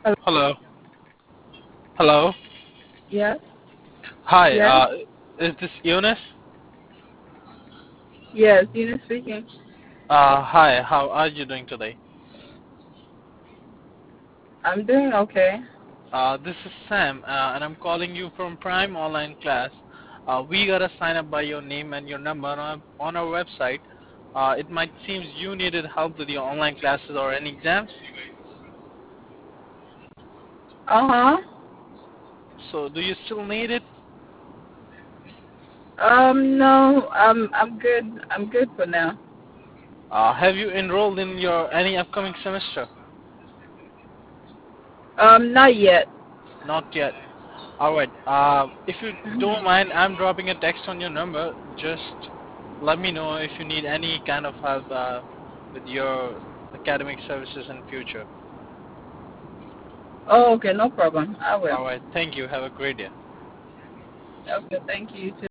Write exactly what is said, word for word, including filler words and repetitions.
Hello. Hello. Hello. Yes. Hi. Yes. Uh, is this Eunice? Yes. Eunice speaking. Uh, hi. How are you doing today? I'm doing okay. Uh, this is Sam, uh, and I'm calling you from Prime Online Class. Uh, we gotta sign up by your name and your number on our, on our website. Uh, it might seem you needed help with your online classes or any exams. Uh huh. So, do you still need it? Um. No. I'm. I'm good. I'm good for now. Uh, have you enrolled in your any upcoming semester? Um. Not yet. Not yet. All right. Uh, if you don't Mhm. mind, I'm dropping a text on your number. Just let me know if you need any kind of help uh, with your academic services in future. Oh. Okay. No problem. I will. All right. Thank you. Have a great day. Okay. Thank you.